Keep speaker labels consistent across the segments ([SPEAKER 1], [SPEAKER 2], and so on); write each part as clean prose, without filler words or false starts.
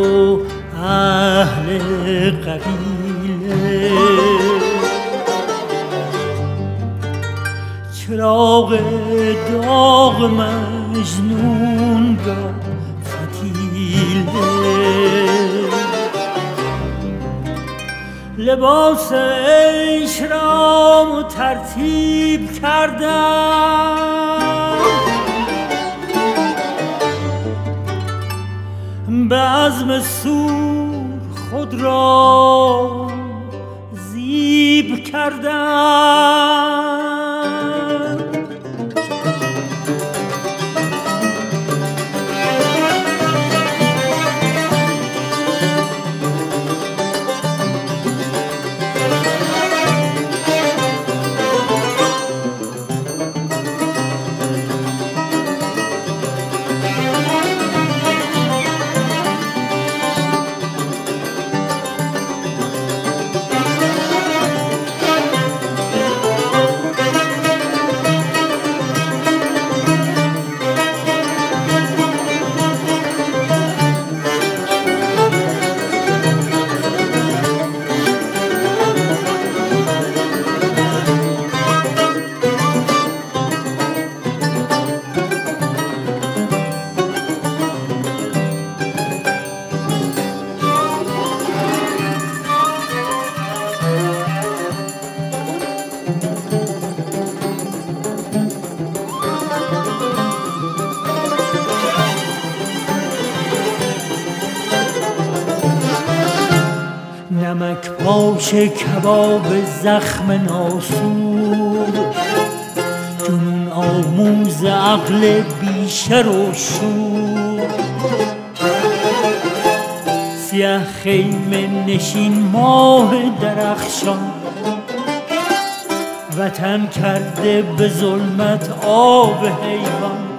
[SPEAKER 1] و اهل قبیله، چراغ داغ مجنون را فتیله، لباس عیش را ترتیب کردم، به عزم سور خود را زیب کردم. نمک پاش کباب زخم ناسور، جنون آموز عقل بیشر و شور، سیه خیمه نشین ماه درخشان، وطن کرده به ظلمت آب حیوان،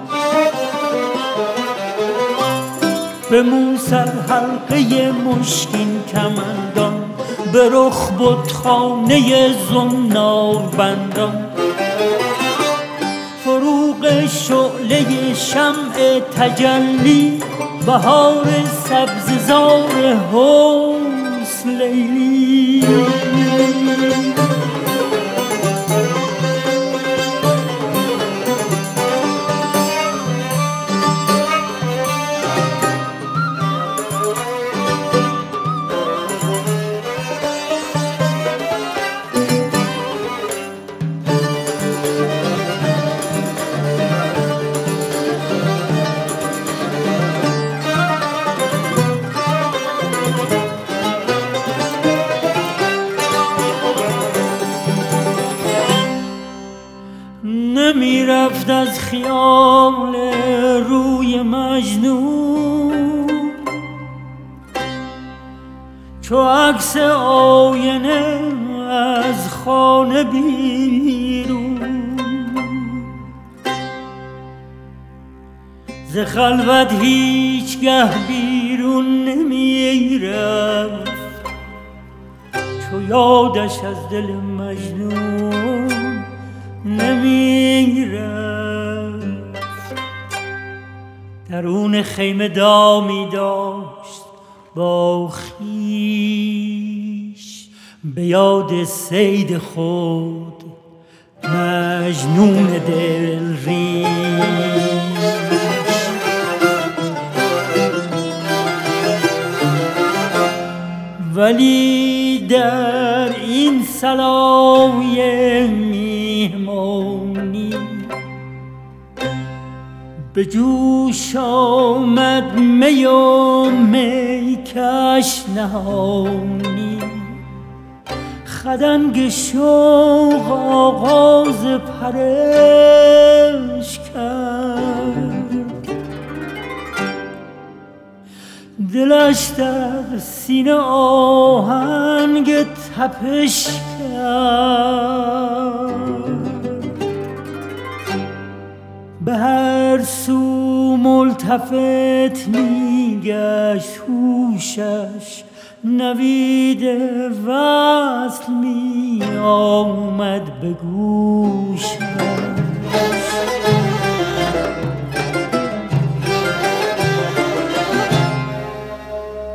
[SPEAKER 1] به موسر حلقه مشکین کمندان، به رخ بتخانه زنار بندان، فروغ شعله شمع تجلی، بهار سبززار حسن لیلی. نمی رفت از خیال روی مجنون، چو عکس آینه از خانه بیرون، ز خلوت هیچگه بیرون نمی رفت، چو یادش از دل مجنون نمی رفت. درون خیمه دامی داشت با خویش، به یاد صید خود مجنون دل ریش. ولی در این صلای میهمانی، به جوش آمد می و میکش نهانی، خدنگ شوق آغاز پرش کرد، دلش در سینه آهنگ تپش کرد، به هر سو ملتفت میگشت هوشش، نوید وصل می آمد به گوشش.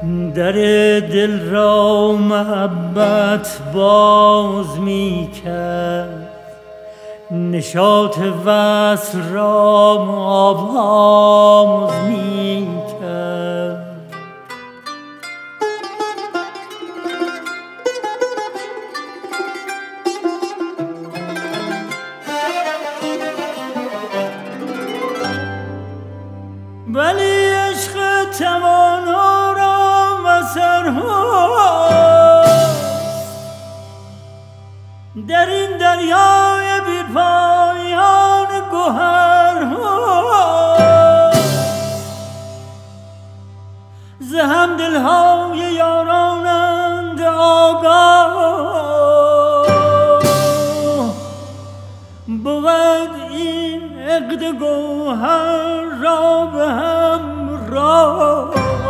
[SPEAKER 1] در دل را محبت باز می کرد، نشاط وصل را آواز می کرد. ولی عشق توانا را وسرهاست، در این دریای بی پایان گوهرهاست. ز هم دلهای یارانند آگاه، بود این عقد گوهر را به هم راه.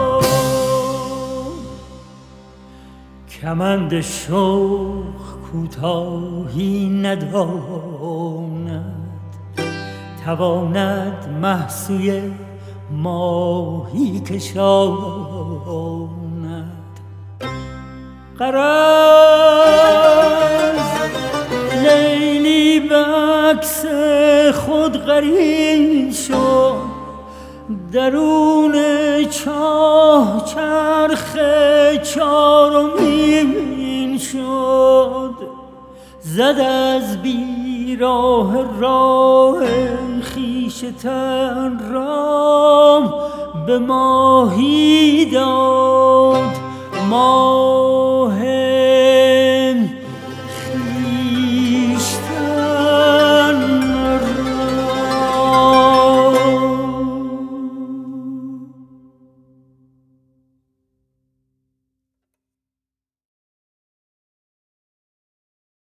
[SPEAKER 1] کمند شوق کوتاهی نداند، تواند محصوی ماهی کشاند. غرض لیلی به عکس خود غریب شد، درون چاه چرخ چارمین شد. زد از بیراه راه خویشتن رام، به ماهی داد ماهی